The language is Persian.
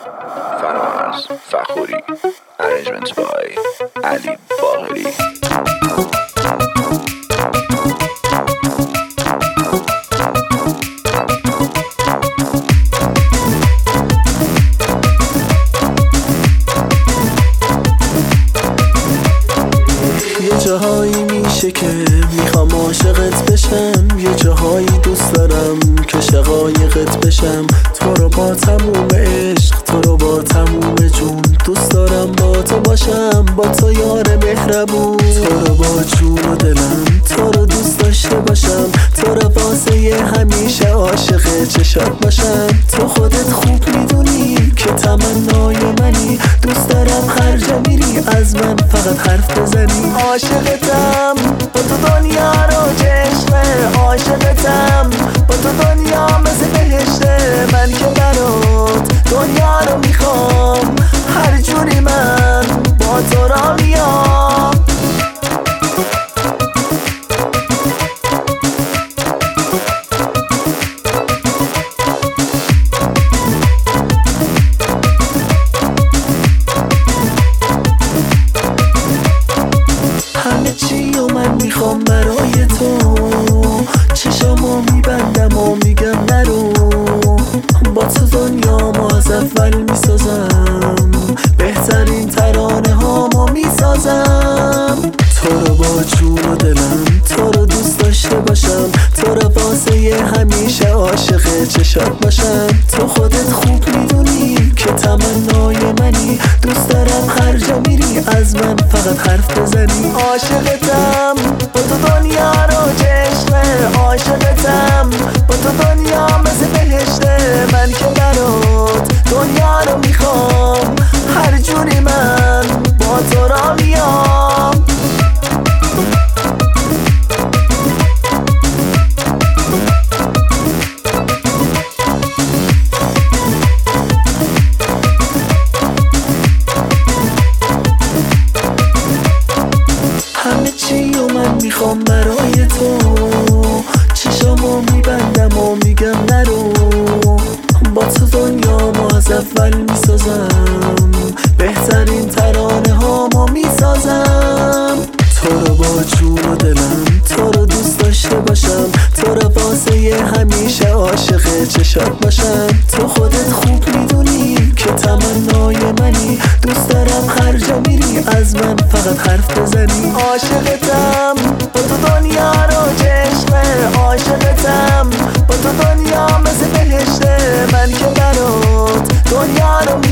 فرامرز فخوری. Arrangements by علی باقری. یه جاهایی میشه که میخوام عاشقت بشم، یه جاهایی دوست دارم که شقایقت بشم. تو رو با تموم عشق، تو رو با تموم جون دوست دارم با تو باشم، با تو یار مهربون. تو رو با جون و دلم، تو رو دوست داشته باشم، تو رو واسه همیشه عاشق چشات باشم. تو خودت خوب میدونی که تمنای منی، دوست دارم خرج میری از من فقط حرف بزنی. عاشقتم با تو دنیا رو چشمه، عاشقتم با تو دنیا مثل بهشته. من که برات دنیا رو میخوام، هر جوری من با تو را میام. همه چی و من میخوام برای تو، چشامو میبندم و میگم نرو. با تو دنیامو از اول میسازم، بهترین ترانه هامو میسازم. تو رو با جون و دلم، تو رو دوست داشته باشم، تو رو واسه همیشه عاشق چشات باشم. تو خودت خوب میدونی که تمنای منی، دوست دارم خرج میری از من فقط حرف بزنی. عاشقتم با تو دنیا رو چشمه، عاشقتم با تو دنیا مثل بهشته. من که برات دنیا رو میخوام، هر جوری من با تو را میام. همه چی و من میخوام برای تو، چشامو میبندم و میگم نرو. با تو دنیامو از اول میسازم، بهترین ترانه هامو میسازم. تو رو با جون و دلم، تو رو دوست داشته باشم، تو رو واسه همیشه عاشق چشات باشم. تو خودت خوب میدونی که تمنای منی، دوست دارم خرج میری از من فقط حرف بزنی. عاشقتم با تو دنیا رو چشمه، عاشقتم با تو دنیا مثل بهشته. من که برات دنیا رو